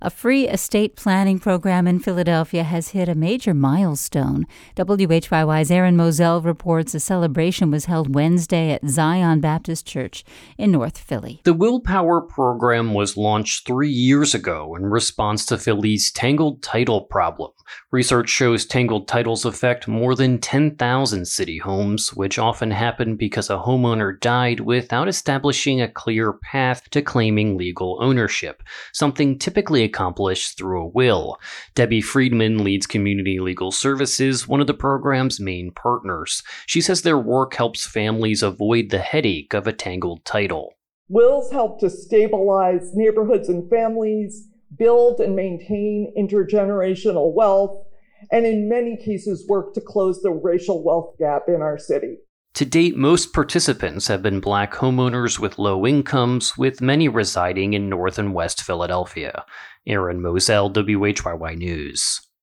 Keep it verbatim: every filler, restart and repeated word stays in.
A free estate planning program in Philadelphia has hit a major milestone. W H Y Y's Aaron Moselle reports a celebration was held Wednesday at Zion Baptist Church in North Philly. The Willpower program was launched three years ago in response to Philly's tangled title problem. Research shows tangled titles affect more than ten thousand city homes, which often happen because a homeowner died without establishing a clear path to claiming legal ownership, something typically accomplished through a will. Debbie Friedman leads Community Legal Services, one of the program's main partners. She says their work helps families avoid the headache of a tangled title. Wills help to stabilize neighborhoods and families, build and maintain intergenerational wealth, and in many cases work to close the racial wealth gap in our city. To date, most participants have been Black homeowners with low incomes, with many residing in North and West Philadelphia. Aaron Moselle, W H Y Y News.